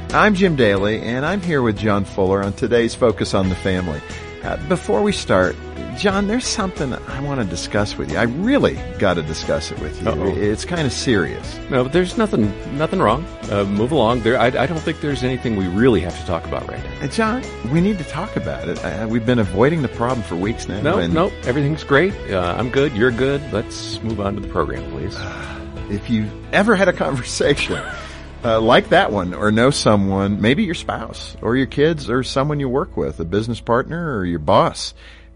I'm Jim Daly, and I'm here with John Fuller on today's Focus on the Family. Before we start, John, there's something I want to discuss with you. I really got to discuss it with you. Uh-oh. It's kind of serious. No, but there's nothing wrong. Move along. I don't think there's anything we really have to talk about right now. John, we need to talk about it. We've been avoiding the problem for weeks now. No, everything's great. I'm good. You're good. Let's move on to the program, please. If you've ever had a conversation like that one, or know someone, maybe your spouse or your kids or someone you work with, a business partner or your boss,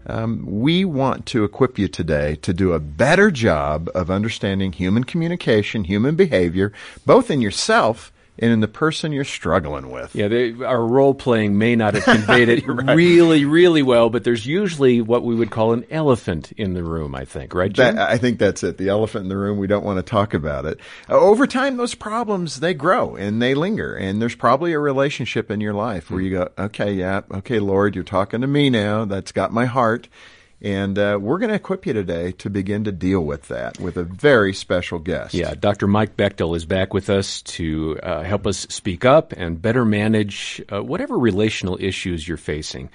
we want to equip you today to do a better job of understanding human communication, human behavior, both in yourself and in the person you're struggling with. Yeah, our role-playing may not have conveyed it Right. really, really well, but there's usually what we would call an elephant in the room, I think. Right, Jim? I think that's it. The elephant in the room, we don't want to talk about it. Over time, those problems, they grow and they linger. And there's probably a relationship in your life where you go, okay, Lord, you're talking to me now. That's got my heart. And we're going to equip you today to begin to deal with that with a very special guest. Yeah, Dr. Mike Bechtel is back with us to help us speak up and better manage whatever relational issues you're facing.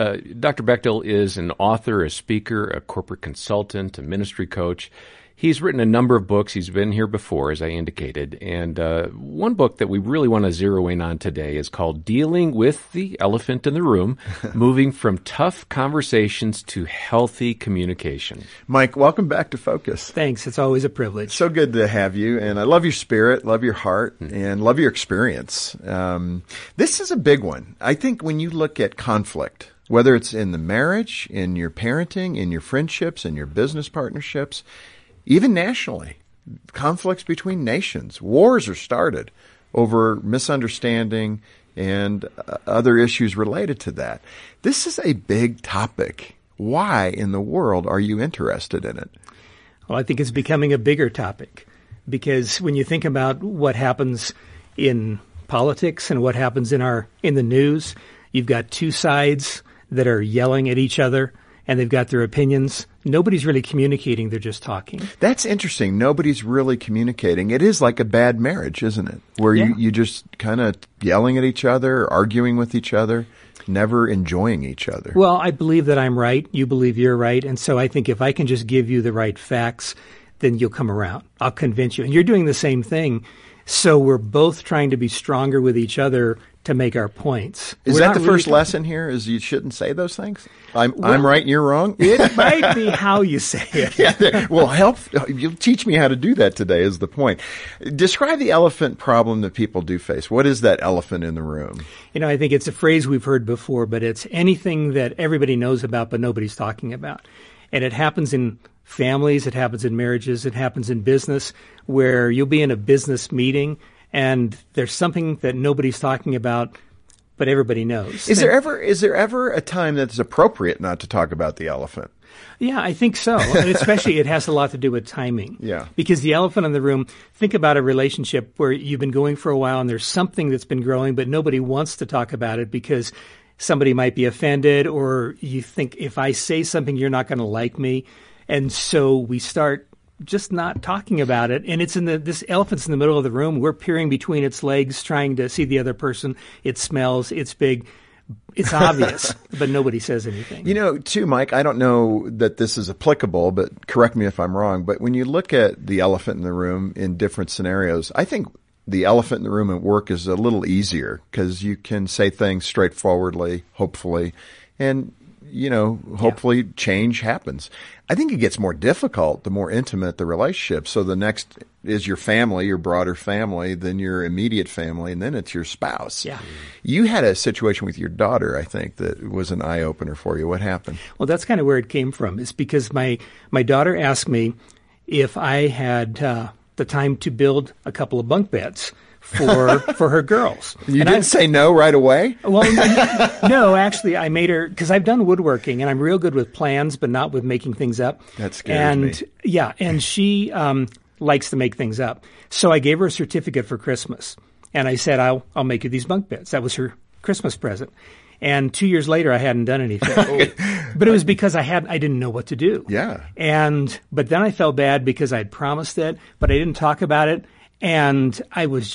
Dr. Bechtel is an author, a speaker, a corporate consultant, a ministry coach. He's written a number of books. He's been here before, as I indicated. And one book that we really want to zero in on today is called Dealing with the Elephant in the Room, Moving from Tough Conversations to Healthy Communication. Mike, welcome back to Focus. Thanks. It's always a privilege. So good to have you. And I love your spirit, love your heart, and love your experience. This is a big one. I think when you look at conflict, whether it's in the marriage, in your parenting, in your friendships, in your business partnerships, even nationally, conflicts between nations, wars are started over misunderstanding and other issues related to that. This is a big topic. Why in the world are you interested in it? Well, I think it's becoming a bigger topic because when you think about what happens in politics and what happens in the news, you've got two sides that are yelling at each other and they've got their opinions. Nobody's really communicating. They're just talking. That's interesting. Nobody's really communicating. It is like a bad marriage, isn't it? Where you just kind of yelling at each other, arguing with each other, never enjoying each other. Well, I believe that I'm right. You believe you're right. And so I think if I can just give you the right facts, then you'll come around. I'll convince you. And you're doing the same thing. So we're both trying to be stronger with each other to make our points. Is that the first lesson here, is you shouldn't say those things? I'm right and you're wrong? It might be how you say it. Yeah, well, you'll teach me how to do that today is the point. Describe the elephant problem that people do face. What is that elephant in the room? I think it's a phrase we've heard before, but it's anything that everybody knows about but nobody's talking about. And it happens in families, it happens in marriages, it happens in business, where you'll be in a business meeting and there's something that nobody's talking about, but everybody knows. Is there ever a time that's appropriate not to talk about the elephant? Yeah, I think so. And especially it has a lot to do with timing. Yeah. Because the elephant in the room, think about a relationship where you've been going for a while and there's something that's been growing, but nobody wants to talk about it because somebody might be offended or you think if I say something, you're not going to like me. And so we start just not talking about it. And this elephant's in the middle of the room. We're peering between its legs, trying to see the other person. It smells. It's big. It's obvious, but nobody says anything. Too, Mike, I don't know that this is applicable, but correct me if I'm wrong. But when you look at the elephant in the room in different scenarios, I think the elephant in the room at work is a little easier because you can say things straightforwardly, hopefully, and hopefully change happens. I think it gets more difficult the more intimate the relationship. So the next is your family, your broader family, then your immediate family, and then it's your spouse. Yeah. You had a situation with your daughter, I think, that was an eye-opener for you. What happened? Well, that's kind of where it came from. It's because my daughter asked me if I had the time to build a couple of bunk beds for her girls. You didn't say no right away? Well, no, actually, I made her, because I've done woodworking, and I'm real good with plans, but not with making things up. That scares me. Yeah, and she likes to make things up. So I gave her a certificate for Christmas, and I said, I'll make you these bunk beds. That was her Christmas present. And 2 years later, I hadn't done anything. But it was because I didn't know what to do. Yeah. But then I felt bad because I'd promised it, but I didn't talk about it. And I was just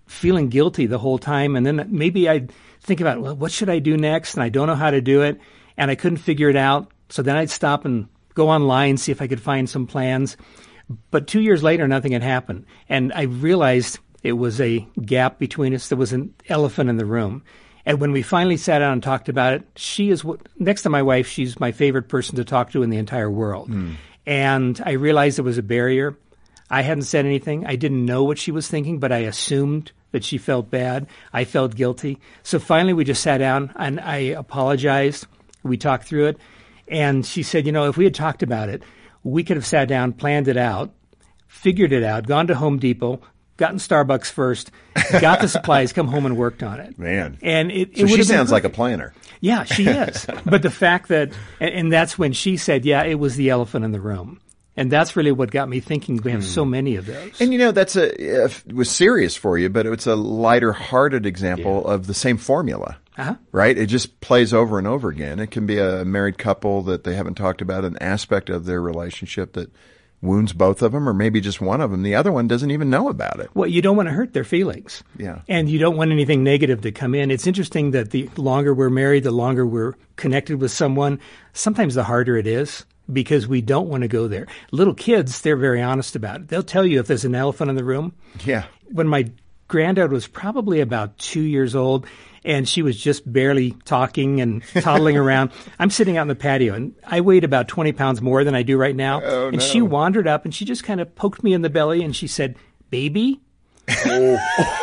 feeling guilty the whole time. And then maybe I'd think about, well, what should I do next? And I don't know how to do it. And I couldn't figure it out. So then I'd stop and go online, see if I could find some plans. But 2 years later, nothing had happened. And I realized it was a gap between us. There was an elephant in the room. And when we finally sat down and talked about it, she is, next to my wife, she's my favorite person to talk to in the entire world. And I realized there was a barrier. I hadn't said anything. I didn't know what she was thinking, but I assumed that she felt bad. I felt guilty. So finally we just sat down and I apologized. We talked through it. And she said, if we had talked about it, we could have sat down, planned it out, figured it out, gone to Home Depot, gotten Starbucks first, got the supplies, come home and worked on it. Man. And it so she sounds like a planner. Yeah, she is. But the fact that, and that's when she said, yeah, it was the elephant in the room. And that's really what got me thinking we have so many of those. And that's it was serious for you, but it's a lighter hearted example of the same formula. Right? It just plays over and over again. It can be a married couple that they haven't talked about, an aspect of their relationship that wounds both of them, or maybe just one of them. The other one doesn't even know about it. Well, you don't want to hurt their feelings. Yeah. And you don't want anything negative to come in. It's interesting that the longer we're married, the longer we're connected with someone, sometimes the harder it is because we don't want to go there. Little kids, they're very honest about it. They'll tell you if there's an elephant in the room. Yeah. When my granddaughter was probably about 2 years old, and she was just barely talking and toddling around. I'm sitting out in the patio, and I weighed about 20 pounds more than I do right now. Oh, and she wandered up, and she just kind of poked me in the belly, and she said, "Baby?" And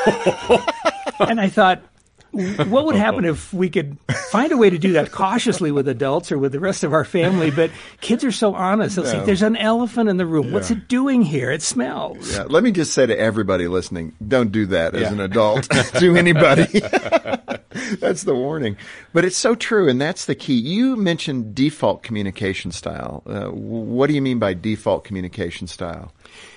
I thought, what would happen if we could find a way to do that cautiously with adults or with the rest of our family? But kids are so honest. They'll say, "There's an elephant in the room. What's it doing here? It smells." Yeah. Let me just say to everybody listening, don't do that as an adult to anybody. That's the warning. But it's so true, and that's the key. You mentioned default communication style. What do you mean by default communication style?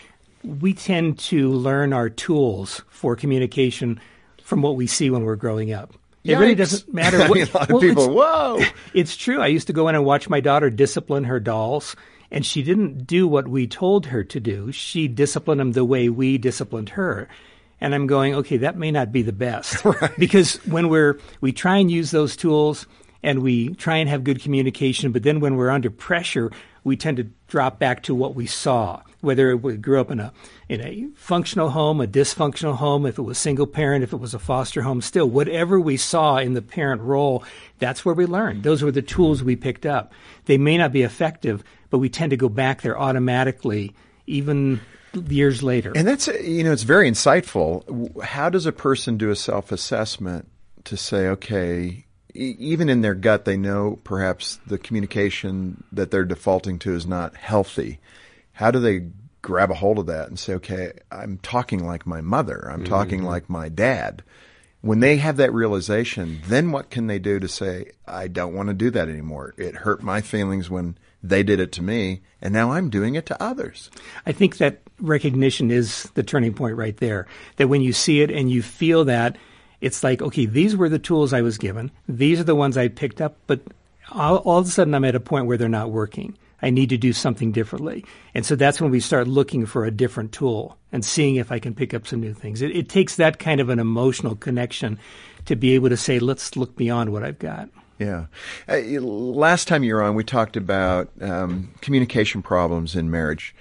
We tend to learn our tools for communication from what we see when we're growing up. It really doesn't matter what... a lot of people, whoa! It's true. I used to go in and watch my daughter discipline her dolls, and she didn't do what we told her to do. She disciplined them the way we disciplined her. And I'm going, okay, that may not be the best. Right. Because when we try and use those tools and we try and have good communication, but then when we're under pressure, we tend to drop back to what we saw, whether we grew up in a functional home, a dysfunctional home, if it was single parent, if it was a foster home, still, whatever we saw in the parent role, that's where we learned. Those were the tools we picked up. They may not be effective, but we tend to go back there automatically, even years later. And that's, it's very insightful. How does a person do a self-assessment to say, okay, even in their gut, they know perhaps the communication that they're defaulting to is not healthy. How do they grab a hold of that and say, okay, I'm talking like my mother. I'm talking like my dad. When they have that realization, then what can they do to say, I don't want to do that anymore? It hurt my feelings when they did it to me, and now I'm doing it to others. I think that recognition is the turning point right there. That when you see it and you feel that, it's like, okay, these were the tools I was given. These are the ones I picked up, but all of a sudden I'm at a point where they're not working. I need to do something differently. And so that's when we start looking for a different tool and seeing if I can pick up some new things. It takes that kind of an emotional connection to be able to say, let's look beyond what I've got. Yeah. Last time you were on, we talked about communication problems in marriage.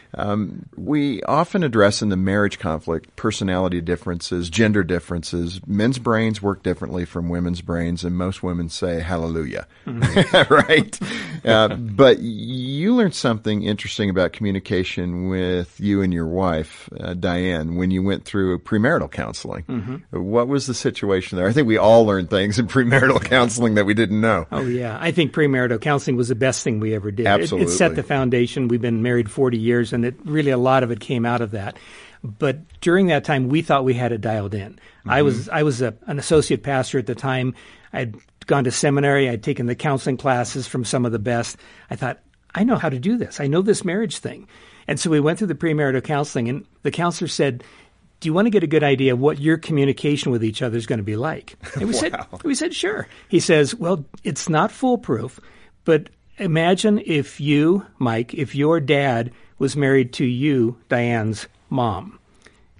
We often address in the marriage conflict personality differences, gender differences. Men's brains work differently from women's brains, and most women say hallelujah, right? But you learned something interesting about communication with you and your wife, Diane, when you went through premarital counseling. What was the situation there? I think we all learned things in premarital counseling that we didn't know. Oh, yeah. I think premarital counseling was the best thing we ever did. Absolutely. It set the foundation. We've been married 40 years, and a lot of it came out of that. But during that time, we thought we had it dialed in. I was an associate pastor at the time. I'd gone to seminary. I'd taken the counseling classes from some of the best. I thought, I know how to do this. I know this marriage thing. And so we went through the premarital counseling, and the counselor said, do you want to get a good idea of what your communication with each other is going to be like? And we said, sure. He says, well, it's not foolproof, but imagine if you, Mike, if your dad was married to you, Diane's mom.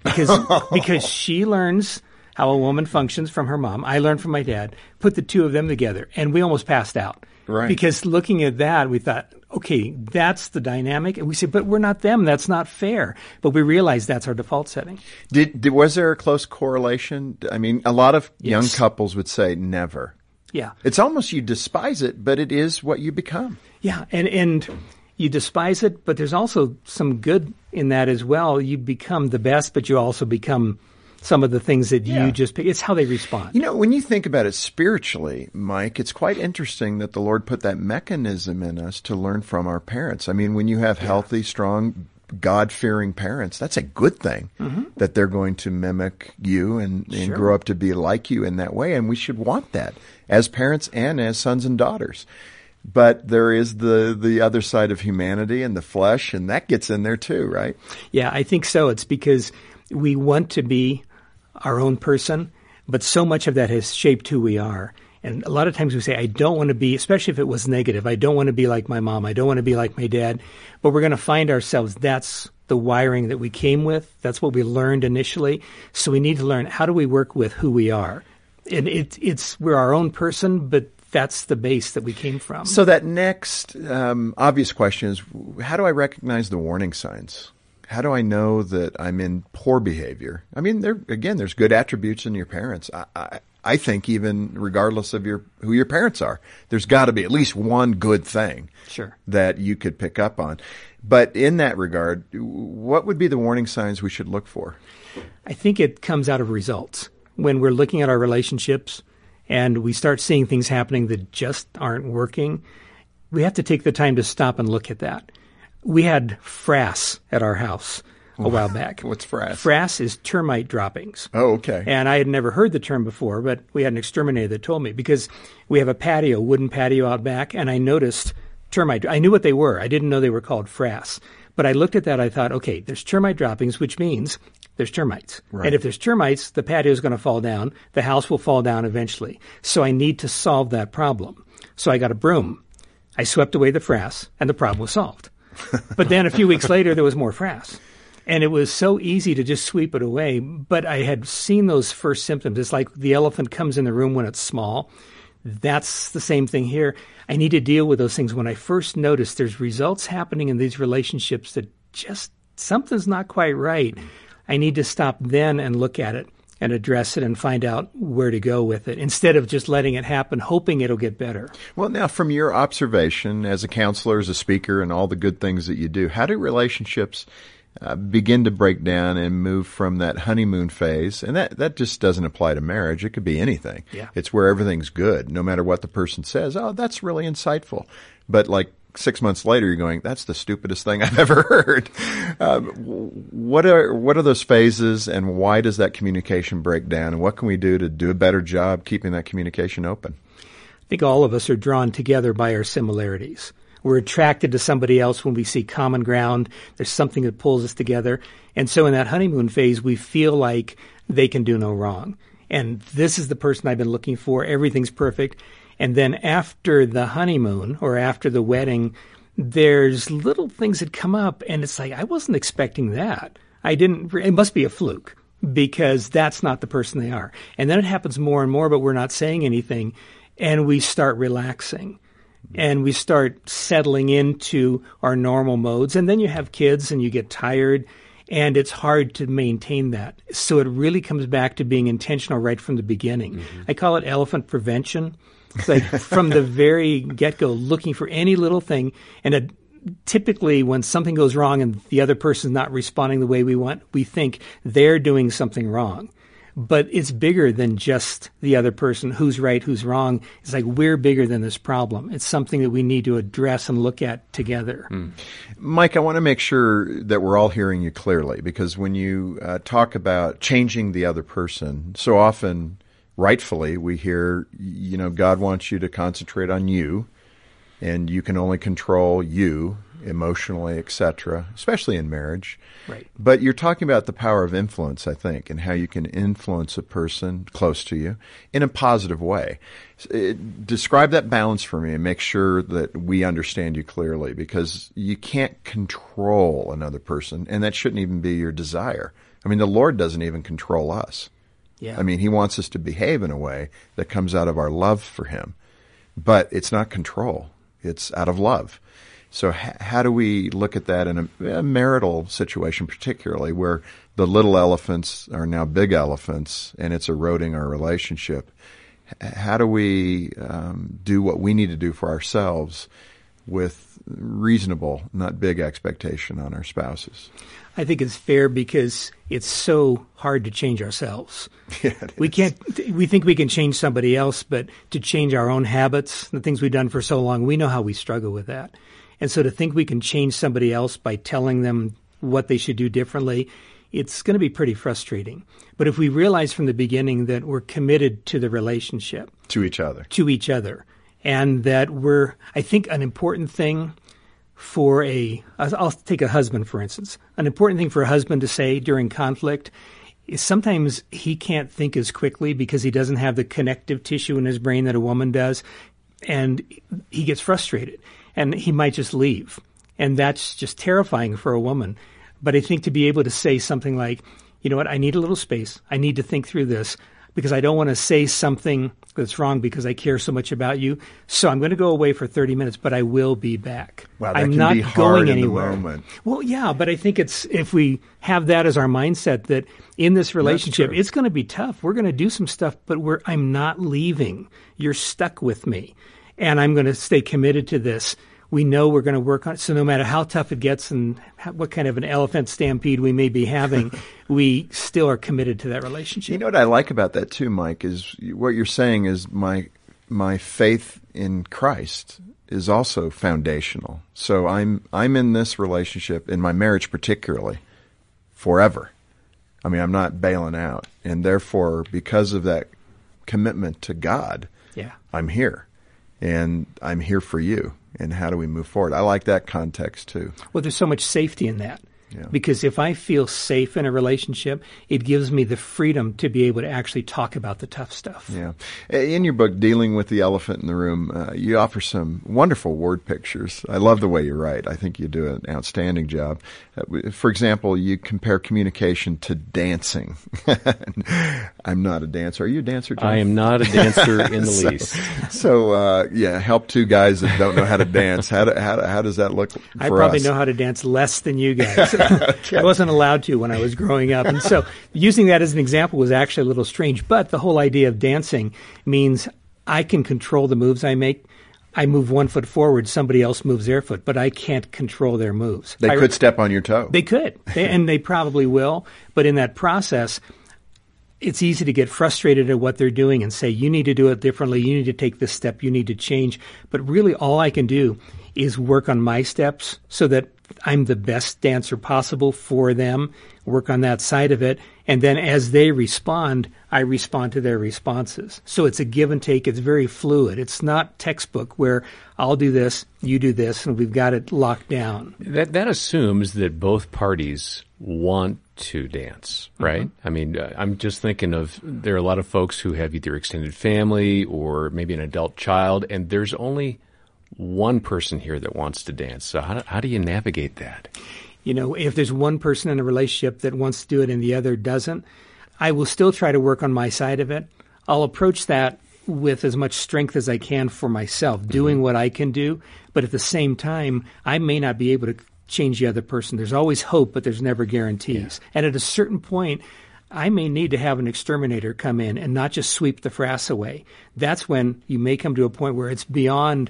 because she learns how a woman functions from her mom. I learned from my dad. Put the two of them together, and we almost passed out. Right. Because looking at that, we thought, okay, that's the dynamic. And we said, but we're not them. That's not fair. But we realized that's our default setting. Was there a close correlation? I mean, a lot of young Yes. couples would say never. Yeah. It's almost you despise it, but it is what you become. Yeah. And you despise it, but there's also some good in that as well. You become the best, but you also become some of the things that Yeah. you just pick. It's how they respond. You know, when you think about it spiritually, Mike, it's quite interesting that the Lord put that mechanism in us to learn from our parents. I mean, when you have healthy, strong, God-fearing parents, that's a good thing that they're going to mimic you and Sure. grow up to be like you in that way. And we should want that as parents and as sons and daughters. But there is the other side of humanity and the flesh, and that gets in there too, right? Yeah, I think so. It's because we want to be our own person, but so much of that has shaped who we are. And a lot of times we say, I don't want to be, especially if it was negative, I don't want to be like my mom, I don't want to be like my dad. But we're going to find ourselves, that's the wiring that we came with. That's what we learned initially. So we need to learn, how do we work with who we are? And we're our own person, but that's the base that we came from. So that next obvious question is, how do I recognize the warning signs? How do I know that I'm in poor behavior? I mean, there's good attributes in your parents. I think even regardless of who your parents are, there's got to be at least one good thing Sure. that you could pick up on. But in that regard, what would be the warning signs we should look for? I think it comes out of results. When we're looking at our relationships and we start seeing things happening that just aren't working, we have to take the time to stop and look at that. We had frass at our house a while back. What's frass? Frass is termite droppings. Oh, okay. And I had never heard the term before, but we had an exterminator that told me, because we have a wooden patio out back, and I noticed termite. I knew what they were. I didn't know they were called frass. But I looked at that, I thought, okay, there's termite droppings, which means there's termites. Right. And if there's termites, the patio is going to fall down. The house will fall down eventually. So I need to solve that problem. So I got a broom. I swept away the frass, and the problem was solved. But then a few weeks later, there was more frass. And it was so easy to just sweep it away. But I had seen those first symptoms. It's like the elephant comes in the room when it's small. That's the same thing here. I need to deal with those things. When I first noticed there's results happening in these relationships that just something's not quite right, I need to stop then and look at it and address it and find out where to go with it, instead of just letting it happen, hoping it'll get better. Well, now, from your observation as a counselor, as a speaker, and all the good things that you do, how do relationships begin to break down and move from that honeymoon phase? And that just doesn't apply to marriage. It could be anything. Yeah. It's where everything's good, no matter what the person says. Oh, that's really insightful. But like 6 months later, you're going, that's the stupidest thing I've ever heard. What are those phases, and why does that communication break down? And what can we do to do a better job keeping that communication open? I think all of us are drawn together by our similarities. We're attracted to somebody else when we see common ground. There's something that pulls us together. And so in that honeymoon phase, we feel like they can do no wrong. And this is the person I've been looking for. Everything's perfect. And then after the honeymoon or after the wedding, there's little things that come up, and it's like, I wasn't expecting that. It must be a fluke, because that's not the person they are. And then it happens more and more, but we're not saying anything, and we start relaxing. And we start settling into our normal modes. And then you have kids and you get tired, and it's hard to maintain that. So it really comes back to being intentional right from the beginning. Mm-hmm. I call it elephant prevention. It's like from the very get-go, looking for any little thing. And typically when something goes wrong and the other person's not responding the way we want, we think they're doing something wrong. But it's bigger than just the other person, who's right, who's wrong. It's like we're bigger than this problem. It's something that we need to address and look at together. Mike, I want to make sure that we're all hearing you clearly, because when you talk about changing the other person, so often, rightfully, we hear, God wants you to concentrate on you, and you can only control you emotionally, etc., especially in marriage. Right. But you're talking about the power of influence, I think, and how you can influence a person close to you in a positive way. Describe that balance for me and make sure that we understand you clearly, because you can't control another person, and that shouldn't even be your desire. I mean, the Lord doesn't even control us. Yeah. I mean, he wants us to behave in a way that comes out of our love for him. But it's not control. It's out of love. So how do we look at that in a marital situation, particularly where the little elephants are now big elephants and it's eroding our relationship? How do we do what we need to do for ourselves with reasonable, not big expectation on our spouses? I think it's fair because it's so hard to change ourselves. Yeah, we think we can change somebody else, but to change our own habits, the things we've done for so long, we know how we struggle with that. And so to think we can change somebody else by telling them what they should do differently, it's going to be pretty frustrating. But if we realize from the beginning that we're committed to the relationship. To each other. And that I think an important thing I'll take a husband, for instance. An important thing for a husband to say during conflict is sometimes he can't think as quickly because he doesn't have the connective tissue in his brain that a woman does, and he gets frustrated, and he might just leave. And that's just terrifying for a woman. But I think to be able to say something like, you know what, I need a little space. I need to think through this because I don't want to say something that's wrong because I care so much about you. So I'm going to go away for 30 minutes, but I will be back. Wow, that I'm can not be hard going in anywhere. the moment. Well, yeah, but I think if we have that as our mindset that in this relationship, it's going to be tough. We're going to do some stuff, but I'm not leaving. You're stuck with me, and I'm going to stay committed to this. We know we're going to work on it. So no matter how tough it gets and what kind of an elephant stampede we may be having, we still are committed to that relationship. You know what I like about that too, Mike, is what you're saying is my faith in Christ is also foundational. So I'm in this relationship, in my marriage particularly, forever. I mean, I'm not bailing out. And therefore, because of that commitment to God, I'm here. And I'm here for you. And how do we move forward? I like that context too. Well, there's so much safety in that. Yeah. Because if I feel safe in a relationship, it gives me the freedom to be able to actually talk about the tough stuff. Yeah. In your book, Dealing with the Elephant in the Room, you offer some wonderful word pictures. I love the way you write. I think you do an outstanding job. For example, you compare communication to dancing. I'm not a dancer. Are you a dancer, John? I am not a dancer in the least. So, help two guys that don't know how to dance. How does that look for us? I probably know how to dance less than you guys. Okay. I wasn't allowed to when I was growing up. And so using that as an example was actually a little strange. But the whole idea of dancing means I can control the moves I make. I move one foot forward, somebody else moves their foot, but I can't control their moves. They could step on your toe. They could, and they probably will. But in that process, it's easy to get frustrated at what they're doing and say, you need to do it differently, you need to take this step, you need to change. But really all I can do is work on my steps so that I'm the best dancer possible for them, work on that side of it, and then as they respond, I respond to their responses. So it's a give and take. It's very fluid. It's not textbook where I'll do this, you do this, and we've got it locked down. That assumes that both parties want to dance, right? Mm-hmm. I mean, I'm just thinking of there are a lot of folks who have either extended family or maybe an adult child, and there's only one person here that wants to dance. So how do you navigate that? You know, if there's one person in a relationship that wants to do it and the other doesn't, I will still try to work on my side of it. I'll approach that with as much strength as I can for myself, doing what I can do. But at the same time, I may not be able to change the other person. There's always hope, but there's never guarantees. Yeah. And at a certain point, I may need to have an exterminator come in and not just sweep the frass away. That's when you may come to a point where it's beyond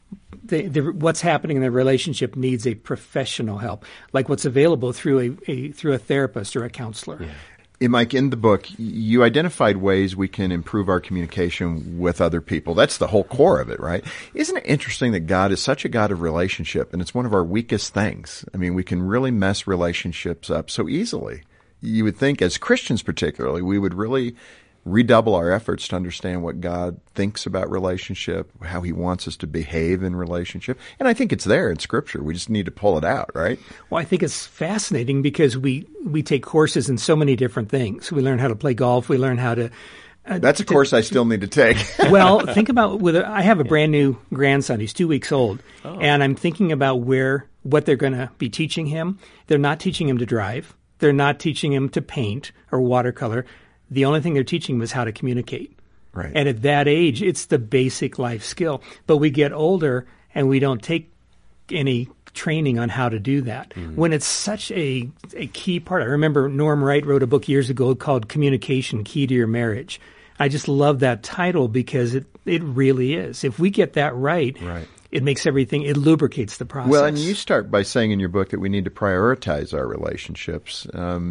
what's happening in the relationship needs a professional help, like what's available through a therapist or a counselor. Yeah. Mike, in the book, you identified ways we can improve our communication with other people. That's the whole core of it, right? Isn't it interesting that God is such a God of relationship, and it's one of our weakest things? I mean, we can really mess relationships up so easily. You would think, as Christians particularly, we would really redouble our efforts to understand what God thinks about relationship, how he wants us to behave in relationship. And I think it's there in Scripture. We just need to pull it out, right? Well, I think it's fascinating because we take courses in so many different things. We learn how to play golf. We learn how to... That's a course I still need to take. Well, think about I have a brand new grandson. He's 2 weeks old. And I'm thinking about what they're going to be teaching him. They're not teaching him to drive. They're not teaching them to paint or watercolor. The only thing they're teaching them is how to communicate. Right. And at that age, it's the basic life skill. But we get older and we don't take any training on how to do that when it's such a key part. I remember Norm Wright wrote a book years ago called Communication, Key to Your Marriage. I just love that title because it really is. If we get that right, it makes everything, it lubricates the process. Well, and you start by saying in your book that we need to prioritize our relationships.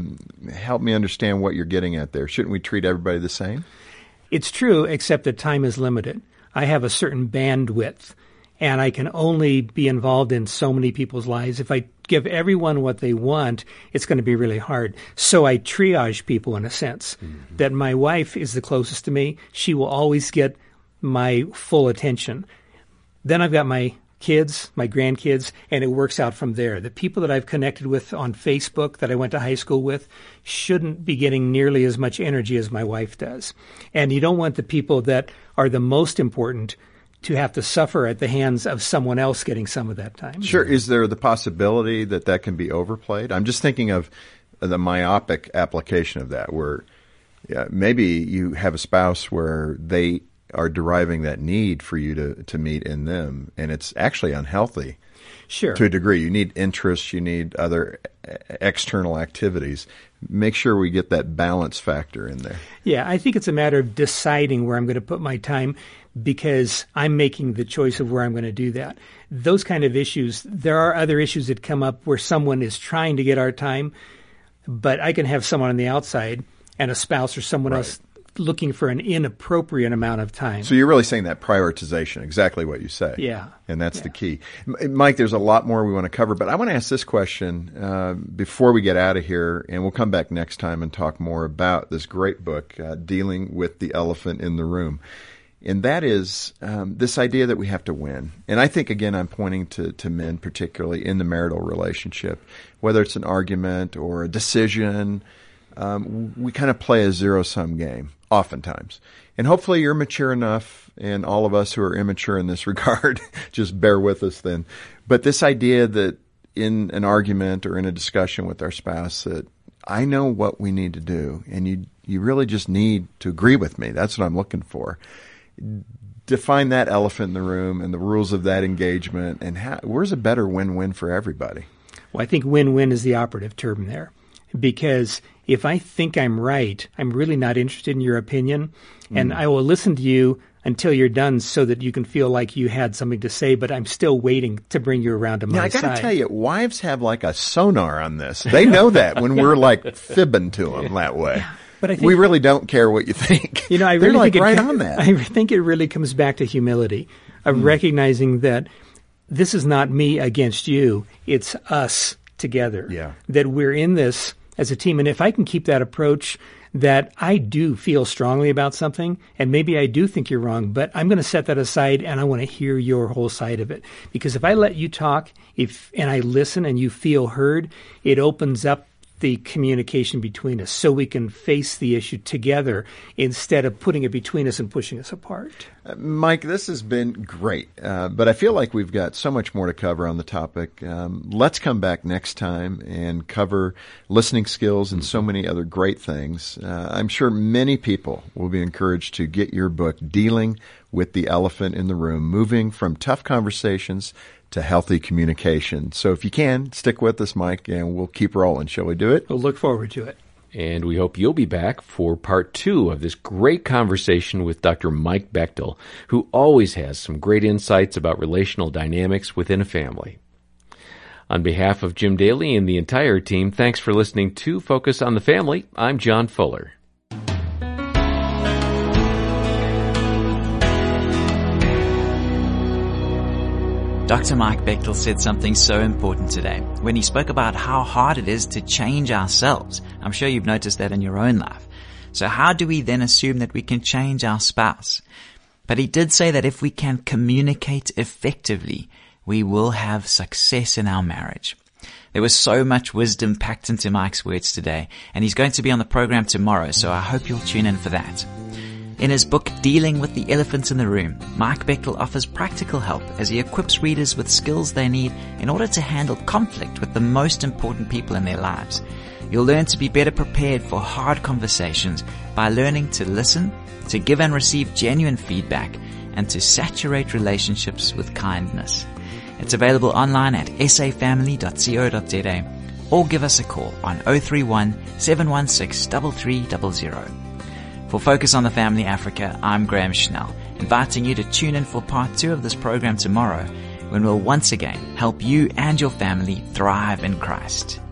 Help me understand what you're getting at there. Shouldn't we treat everybody the same? It's true, except that time is limited. I have a certain bandwidth, and I can only be involved in so many people's lives. If I give everyone what they want, it's going to be really hard. So I triage people in a sense, that my wife is the closest to me. She will always get my full attention. Then I've got my kids, my grandkids, and it works out from there. The people that I've connected with on Facebook that I went to high school with shouldn't be getting nearly as much energy as my wife does. And you don't want the people that are the most important to have to suffer at the hands of someone else getting some of that time. Sure. Is there the possibility that that can be overplayed? I'm just thinking of the myopic application of that, where maybe you have a spouse where they are deriving that need for you to meet in them, and it's actually unhealthy. Sure. To a degree. You need interests, you need other external activities. Make sure we get that balance factor in there. Yeah, I think it's a matter of deciding where I'm going to put my time because I'm making the choice of where I'm going to do that. Those kind of issues, there are other issues that come up where someone is trying to get our time, but I can have someone on the outside and a spouse or someone else looking for an inappropriate amount of time. So you're really saying that prioritization, exactly what you say. Yeah. And that's the key. Mike, there's a lot more we want to cover, but I want to ask this question before we get out of here, and we'll come back next time and talk more about this great book, Dealing with the Elephant in the Room. And that is this idea that we have to win. And I think, again, I'm pointing to men, particularly in the marital relationship, whether it's an argument or a decision. We kind of play a zero-sum game, oftentimes. And hopefully you're mature enough, and all of us who are immature in this regard, just bear with us then. But this idea that in an argument or in a discussion with our spouse that I know what we need to do, and you really just need to agree with me. That's what I'm looking for. Define that elephant in the room and the rules of that engagement, and where's a better win-win for everybody? Well, I think win-win is the operative term there. Because if I think I'm right, I'm really not interested in your opinion, and I will listen to you until you're done so that you can feel like you had something to say, but I'm still waiting to bring you around to my side. Now, I got to tell you, wives have like a sonar on this. They know that when we're like fibbing to them that way. Yeah, but I think we really don't care what you think. You know, I They're really think right on that. I think it really comes back to humility, of recognizing that this is not me against you. It's us together. Yeah. That we're in this as a team. And if I can keep that approach that I do feel strongly about something, and maybe I do think you're wrong, but I'm going to set that aside and I want to hear your whole side of it. Because if I let you talk and I listen and you feel heard, it opens up the communication between us so we can face the issue together instead of putting it between us and pushing us apart. Mike, this has been great, but I feel like we've got so much more to cover on the topic. Let's come back next time and cover listening skills and so many other great things. I'm sure many people will be encouraged to get your book, Dealing with the Elephant in the Room, Moving from Tough Conversations to Healthy Communication. So if you can, stick with us, Mike, and we'll keep rolling. Shall we do it? We'll look forward to it. And we hope you'll be back for part 2 of this great conversation with Dr. Mike Bechtel, who always has some great insights about relational dynamics within a family. On behalf of Jim Daly and the entire team, thanks for listening to Focus on the Family. I'm John Fuller. Dr. Mike Bechtel said something so important today when he spoke about how hard it is to change ourselves. I'm sure you've noticed that in your own life. So how do we then assume that we can change our spouse? But he did say that if we can communicate effectively, we will have success in our marriage. There was so much wisdom packed into Mike's words today, and he's going to be on the program tomorrow, so I hope you'll tune in for that. In his book, Dealing with the Elephant in the Room, Mike Bechtel offers practical help as he equips readers with skills they need in order to handle conflict with the most important people in their lives. You'll learn to be better prepared for hard conversations by learning to listen, to give and receive genuine feedback, and to saturate relationships with kindness. It's available online at safamily.co.za or give us a call on 031 716 3300. For Focus on the Family Africa, I'm Graham Schnell, inviting you to tune in for part 2 of this program tomorrow, when we'll once again help you and your family thrive in Christ.